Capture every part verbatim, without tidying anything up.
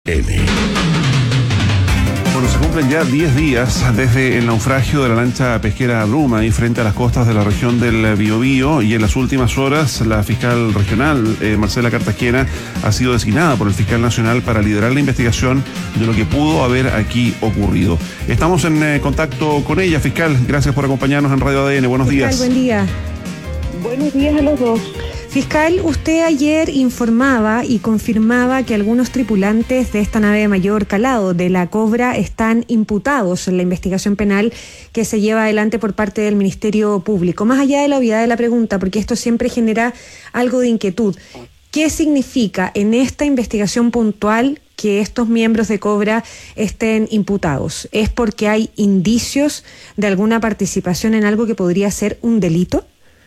N. Bueno, se cumplen ya diez días desde el naufragio de la lancha pesquera Bruma ahí frente a las costas de la región del Biobío, y en las últimas horas la fiscal regional eh, Marcela Cartagena ha sido designada por el fiscal nacional para liderar la investigación de lo que pudo haber aquí ocurrido. Estamos en eh, contacto con ella. Fiscal, gracias por acompañarnos en Radio A D N. Buenos fiscal, días. Buen día. Buenos días a los dos. Fiscal, usted ayer informaba y confirmaba que algunos tripulantes de esta nave de mayor calado de la Cobra están imputados en la investigación penal que se lleva adelante por parte del Ministerio Público. Más allá de la obviedad de la pregunta, porque esto siempre genera algo de inquietud, ¿qué significa en esta investigación puntual que estos miembros de Cobra estén imputados? ¿Es porque hay indicios de alguna participación en algo que podría ser un delito?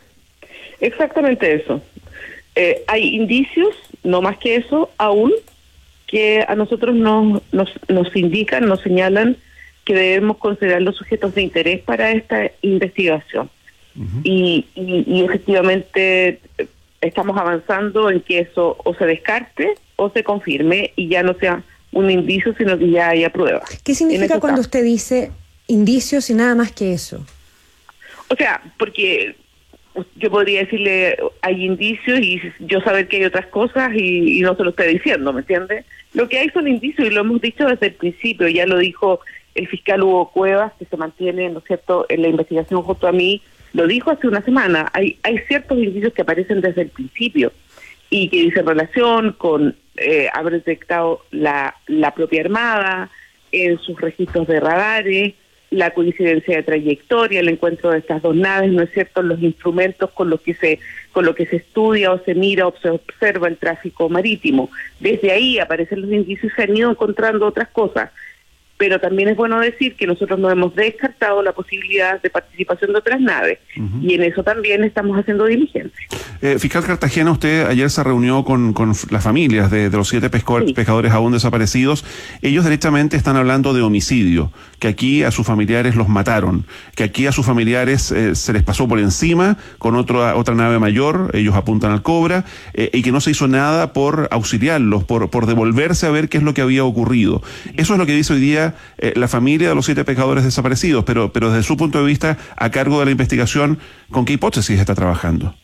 Exactamente eso. Eh, hay indicios, no más que eso, aún, que a nosotros nos, nos, nos indican, nos señalan que debemos considerar los sujetos de interés para esta investigación. Uh-huh. y, y, y efectivamente estamos avanzando en que eso o se descarte o se confirme y ya no sea un indicio, sino que ya haya pruebas. ¿Qué significa cuando caso. usted dice indicios y nada más que eso? O sea, porque yo podría decirle, hay indicios y yo saber que hay otras cosas y, y no se lo estoy diciendo, ¿me entiende? Lo que hay son indicios y lo hemos dicho desde el principio, ya lo dijo el fiscal Hugo Cuevas, que se mantiene, ¿no es cierto?, en la investigación junto a mí, lo dijo hace una semana, hay hay ciertos indicios que aparecen desde el principio y que dicen relación con eh, haber detectado la, la propia Armada en sus registros de radares, la coincidencia de trayectoria, el encuentro de estas dos naves, ¿no es cierto?, los instrumentos con los que se con lo que se estudia o se mira o se observa el tráfico marítimo. Desde ahí aparecen los indicios y se han ido encontrando otras cosas. Pero también es bueno decir que nosotros no hemos descartado la posibilidad de participación de otras naves, uh-huh. y en eso también estamos haciendo diligencia. Eh, fiscal Cartagena, usted ayer se reunió con, con las familias de, de los siete pescadores, sí. pescadores aún desaparecidos. Ellos directamente están hablando de homicidio, que aquí a sus familiares los mataron, que aquí a sus familiares eh, se les pasó por encima con otro, otra nave mayor, ellos apuntan al Cobra, eh, y que no se hizo nada por auxiliarlos, por, por devolverse a ver qué es lo que había ocurrido. Eso es lo que dice hoy día Eh, la familia de los siete pescadores desaparecidos, pero pero desde su punto de vista, a cargo de la investigación, ¿con qué hipótesis está trabajando?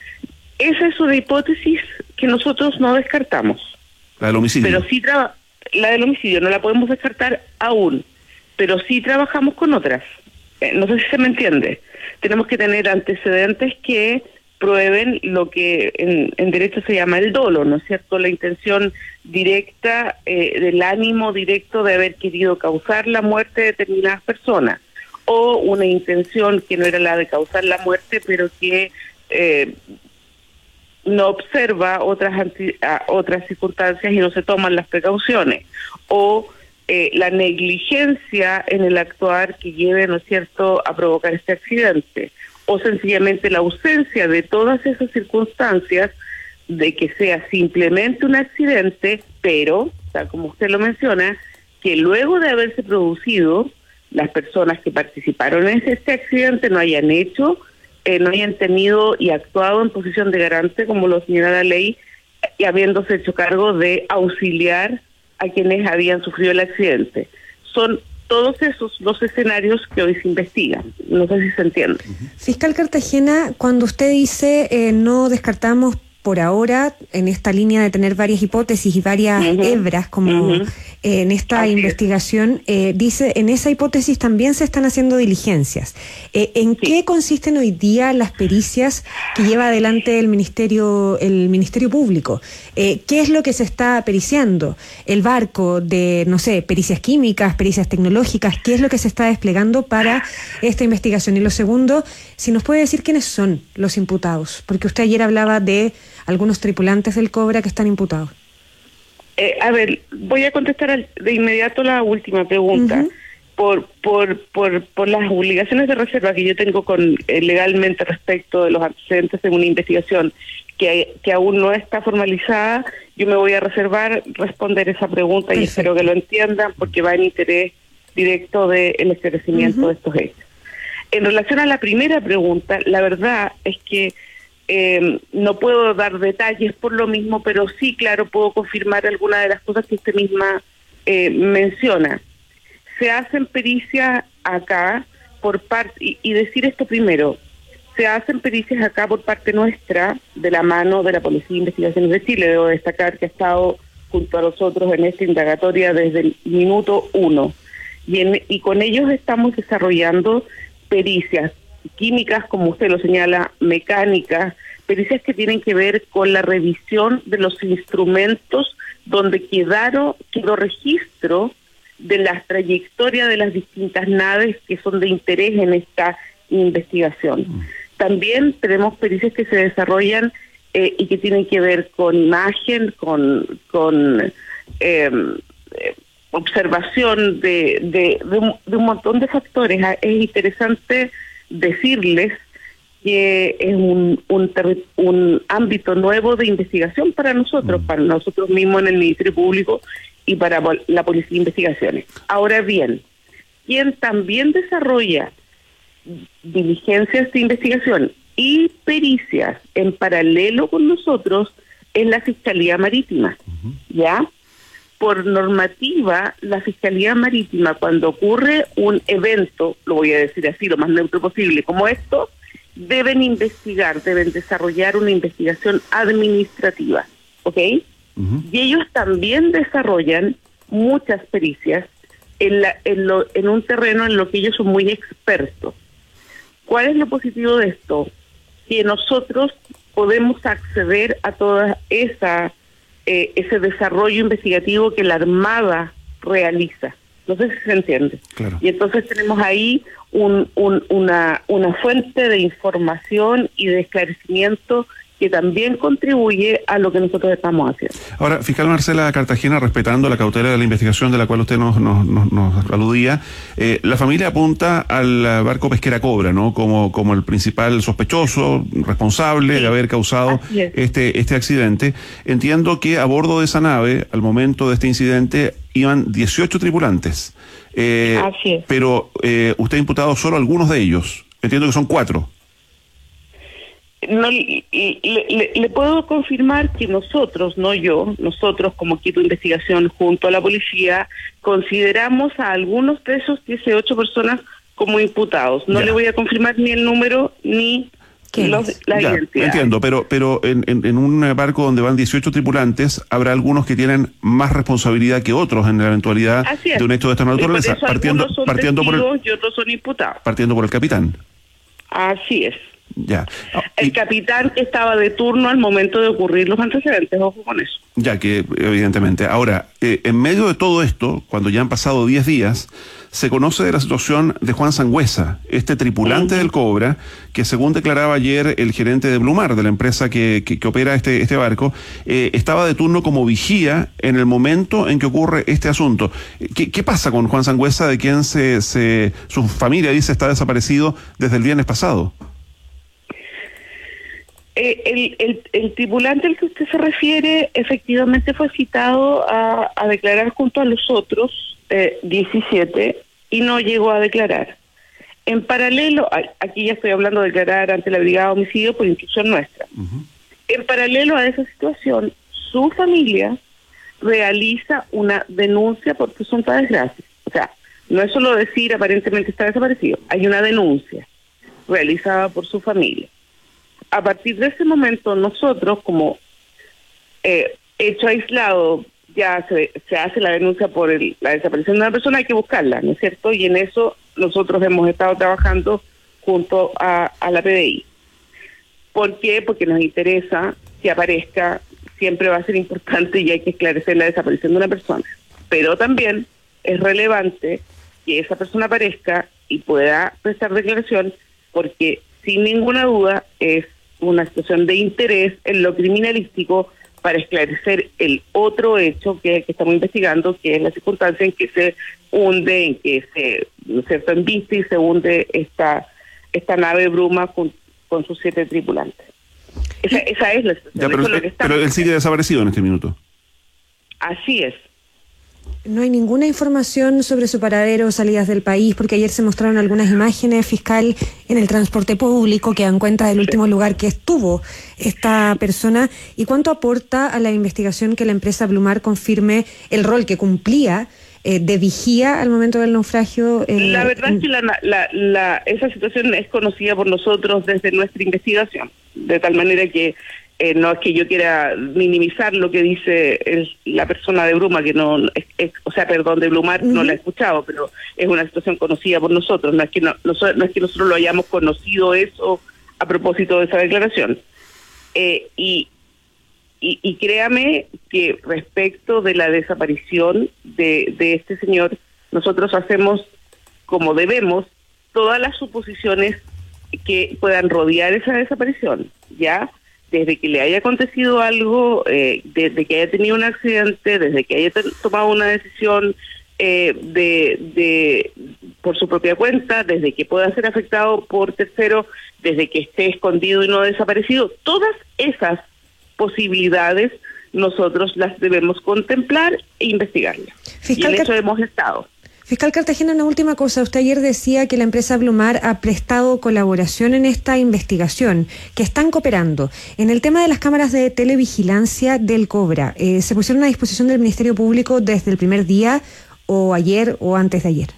Esa es una hipótesis que nosotros no descartamos. La del homicidio. Pero sí traba- la del homicidio no la podemos descartar aún, pero sí trabajamos con otras. Eh, no sé si se me entiende. Tenemos que tener antecedentes que prueben lo que en, en derecho se llama el dolo, ¿no es cierto?, la intención directa, eh, del ánimo directo de haber querido causar la muerte de determinadas personas, o una intención que no era la de causar la muerte, pero que eh, no observa otras anti, a, otras circunstancias y no se toman las precauciones, o eh, la negligencia en el actuar que lleve, ¿no es cierto?, a provocar este accidente, o sencillamente la ausencia de todas esas circunstancias de que sea simplemente un accidente, pero, tal como usted lo menciona, que luego de haberse producido, las personas que participaron en este accidente no hayan hecho, eh, no hayan tenido y actuado en posición de garante, como lo señala la ley, y habiéndose hecho cargo de auxiliar a quienes habían sufrido el accidente. Son todos esos los escenarios que hoy se investigan. No sé si se entiende. Fiscal Cartagena, cuando usted dice eh, no descartamos por ahora, en esta línea de tener varias hipótesis y varias uh-huh. hebras, como uh-huh. eh, en esta Así investigación, eh, dice, en esa hipótesis también se están haciendo diligencias. Eh, ¿En sí. qué consisten hoy día las pericias que lleva adelante el Ministerio el Ministerio Público? Eh, ¿Qué es lo que se está periciando? ¿El barco de, no sé, pericias químicas, pericias tecnológicas? ¿Qué es lo que se está desplegando para esta investigación? Y lo segundo, si nos puede decir quiénes son los imputados, porque usted ayer hablaba de algunos tripulantes del Cobra que están imputados. Eh, a ver, voy a contestar al, de inmediato la última pregunta. Uh-huh. Por, por, por, por las obligaciones de reserva que yo tengo con eh, legalmente respecto de los antecedentes en una investigación que, que aún no está formalizada, yo me voy a reservar responder esa pregunta. Perfecto. Y espero que lo entiendan porque va en interés directo del esclarecimiento uh-huh. de estos hechos. En relación a la primera pregunta, la verdad es que Eh, no puedo dar detalles por lo mismo, pero sí, claro, puedo confirmar algunas de las cosas que usted misma eh, menciona. Se hacen pericias acá por parte, y, y decir esto primero, se hacen pericias acá por parte nuestra, de la mano de la Policía de Investigaciones de Chile. Debo destacar que ha estado junto a nosotros en esta indagatoria desde el minuto uno. Y, en, y con ellos estamos desarrollando pericias químicas, como usted lo señala, mecánicas, pericias que tienen que ver con la revisión de los instrumentos donde quedaron, quedó registro de la trayectoria de las distintas naves que son de interés en esta investigación. También tenemos pericias que se desarrollan eh, y que tienen que ver con imagen, con, con eh, observación de, de, de, un, de un montón de factores. Es interesante decirles que es un, un, un ámbito nuevo de investigación para nosotros, para nosotros mismos en el Ministerio Público y para la Policía de Investigaciones. Ahora bien, quien también desarrolla diligencias de investigación y pericias en paralelo con nosotros es la Fiscalía Marítima, uh-huh. ¿ya? Por normativa, la Fiscalía Marítima, cuando ocurre un evento, lo voy a decir así, lo más neutro posible, como esto, deben investigar, deben desarrollar una investigación administrativa, ¿ok? Uh-huh. Y ellos también desarrollan muchas pericias en, la, en, lo, en un terreno en lo que ellos son muy expertos. ¿Cuál es lo positivo de esto? Que nosotros podemos acceder a toda esa eh, ese desarrollo investigativo que la Armada realiza. No sé si se entiende. Claro. Y entonces tenemos ahí un, un, una, una fuente de información y de esclarecimiento que también contribuye a lo que nosotros estamos haciendo. Ahora, fiscal Marcela Cartagena, respetando la cautela de la investigación de la cual usted nos, nos, nos, nos aludía, eh, la familia apunta al barco pesquera Cobra, ¿no? Como, como el principal sospechoso, responsable sí. de haber causado este, este accidente. Entiendo que a bordo de esa nave, al momento de este incidente, iban dieciocho tripulantes. Eh, Así es. Pero eh, usted ha imputado solo algunos de ellos. Entiendo que son cuatro. No, le, le, le puedo confirmar que nosotros, no yo, nosotros como equipo de investigación junto a la policía, consideramos a algunos de esos dieciocho personas como imputados. No ya. le voy a confirmar ni el número ni los, la ya, identidad. Entiendo, pero pero en, en, en un barco donde van dieciocho tripulantes, habrá algunos que tienen más responsabilidad que otros en la eventualidad de un hecho de esta naturaleza. Por partiendo son partiendo por el, y otros son imputados. Partiendo por el capitán. Así es. Ya. El y, capitán que estaba de turno al momento de ocurrir los antecedentes, ojo con eso. Ya que, evidentemente. Ahora, eh, en medio de todo esto, cuando ya han pasado diez días, se conoce de la situación de Juan Sangüesa, este tripulante uh-huh. del Cobra, que según declaraba ayer el gerente de Blumar, de la empresa que, que, que opera este, este barco, eh, estaba de turno como vigía en el momento en que ocurre este asunto. ¿Qué, qué pasa con Juan Sangüesa, de quien se, se, su familia dice está desaparecido desde el viernes pasado? Eh, el, el, el tripulante al que usted se refiere efectivamente fue citado a, a declarar junto a los otros eh, diecisiete y no llegó a declarar. En paralelo, aquí ya estoy hablando de declarar ante la Brigada de Homicidio por instrucción nuestra. Uh-huh. En paralelo a esa situación, su familia realiza una denuncia por presunta desgracia. O sea, no es solo decir aparentemente está desaparecido, hay una denuncia realizada por su familia. A partir de ese momento, nosotros, como eh, hecho aislado, ya se, se hace la denuncia por el, la desaparición de una persona, hay que buscarla, ¿no es cierto? Y en eso nosotros hemos estado trabajando junto a, a la P D I. ¿Por qué? Porque nos interesa que aparezca, siempre va a ser importante y hay que esclarecer la desaparición de una persona. Pero también es relevante que esa persona aparezca y pueda prestar declaración, porque sin ninguna duda es una situación de interés en lo criminalístico para esclarecer el otro hecho que, que estamos investigando, que es la circunstancia en que se hunde, en que se, ¿no es cierto?, embiste y se hunde esta esta nave Bruma con, con sus siete tripulantes. Esa, esa es la situación. Ya, pero, Eso es lo que pero él sigue desaparecido en este minuto. Así es. No hay ninguna información sobre su paradero o salidas del país, porque ayer se mostraron algunas imágenes, fiscal, en el transporte público que dan cuenta del último lugar que estuvo esta persona. ¿Y cuánto aporta a la investigación que la empresa Blumar confirme el rol que cumplía eh, de vigía al momento del naufragio? Eh, la verdad es que la, la, la, esa situación es conocida por nosotros desde nuestra investigación, de tal manera que Eh, no es que yo quiera minimizar lo que dice el, la persona de Bruma, que no, es, es, o sea, perdón, de Blumar, uh-huh. no la he escuchado, pero es una situación conocida por nosotros, no es que no, no, no es que nosotros lo hayamos conocido eso a propósito de esa declaración. Eh, y, y, y créame que respecto de la desaparición de, de este señor, nosotros hacemos como debemos todas las suposiciones que puedan rodear esa desaparición, ¿ya? Desde que le haya acontecido algo, eh, desde que haya tenido un accidente, desde que haya t- tomado una decisión eh, de, de por su propia cuenta, desde que pueda ser afectado por tercero, desde que esté escondido y no desaparecido, todas esas posibilidades nosotros las debemos contemplar e investigarlas. Fiscal, y en eso Car- hemos estado. Fiscal Cartagena, una última cosa. Usted ayer decía que la empresa Blumar ha prestado colaboración en esta investigación, que están cooperando. En el tema de las cámaras de televigilancia del Cobra, eh, ¿se pusieron a disposición del Ministerio Público desde el primer día o ayer o antes de ayer?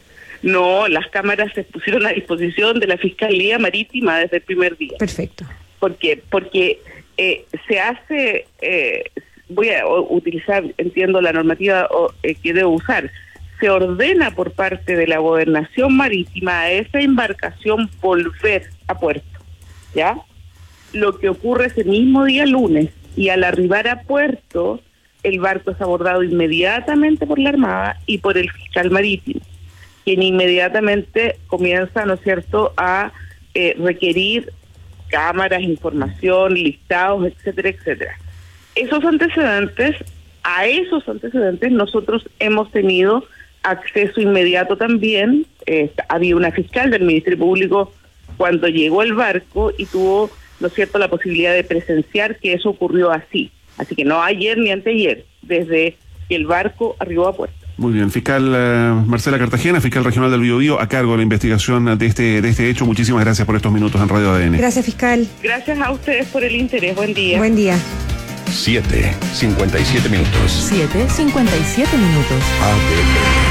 No, las cámaras se pusieron a disposición de la Fiscalía Marítima desde el primer día. Perfecto. ¿Por qué? Porque eh, se hace, eh, voy a utilizar, entiendo la normativa eh, que debo usar, se ordena por parte de la Gobernación Marítima a esa embarcación volver a puerto, ¿ya? Lo que ocurre ese mismo día lunes, y al arribar a puerto, el barco es abordado inmediatamente por la Armada y por el fiscal marítimo, quien inmediatamente comienza, ¿no es cierto?, a eh, requerir cámaras, información, listados, etcétera, etcétera. Esos antecedentes, a esos antecedentes nosotros hemos tenido acceso inmediato también. Eh, había una fiscal del Ministerio Público cuando llegó el barco y tuvo, ¿no es cierto?, la posibilidad de presenciar que eso ocurrió así. Así que no ayer ni anteayer, desde que el barco arribó a puerto. Muy bien, fiscal uh, Marcela Cartagena, fiscal regional del Biobío, a cargo de la investigación de este de este hecho. Muchísimas gracias por estos minutos en Radio A D N. Gracias, fiscal. Gracias a ustedes por el interés. Buen día. Buen día. siete, cincuenta y siete minutos. siete, cincuenta y siete minutos. A D N.